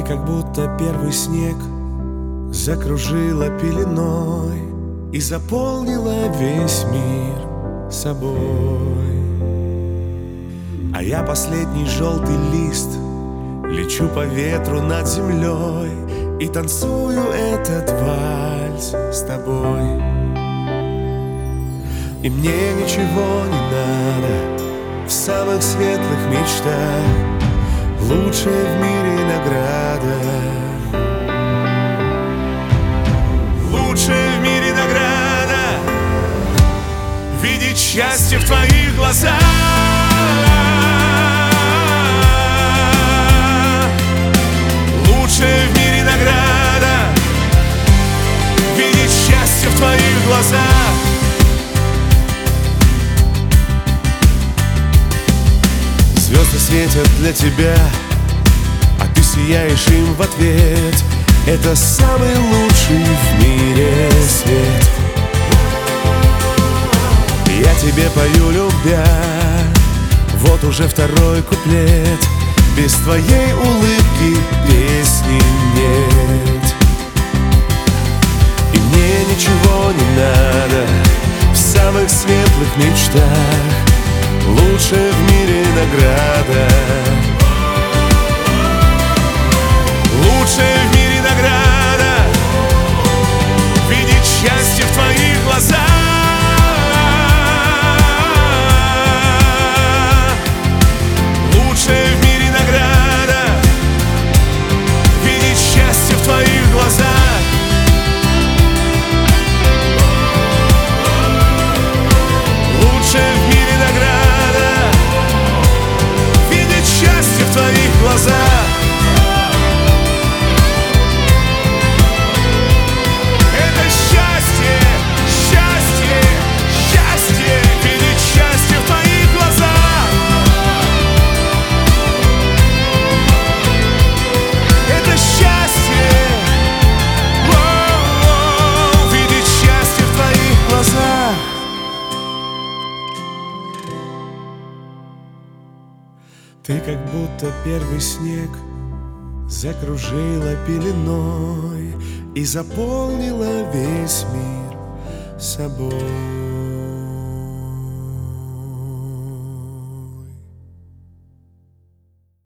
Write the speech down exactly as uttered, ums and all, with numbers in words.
как будто первый снег закружила пеленой и заполнила весь мир собой. А я последний желтый лист, лечу по ветру над землей и танцую этот вальс с тобой. И мне ничего не надо в самых светлых мечтах, лучшая в мире награда. Лучшая в мире награда — видеть счастье в твоих глазах. Лучшая в мире награда — видеть счастье в твоих глазах. Звезды светят для тебя, а ты сияешь им в ответ. Это самый лучший в мире свет. Я тебе пою, любя, вот уже второй куплет. Без твоей улыбки песни нет. И мне ничего не надо в самых светлых мечтах, лучшая в мире награда. Лучшая в мире награда — видеть счастье в твоих глазах. Лучшая в мире награда — видеть счастье в твоих глазах. Лучшая в мире награда — видеть счастье в твоих глазах. Ты как будто первый снег закружила пеленой и заполнила весь мир собой.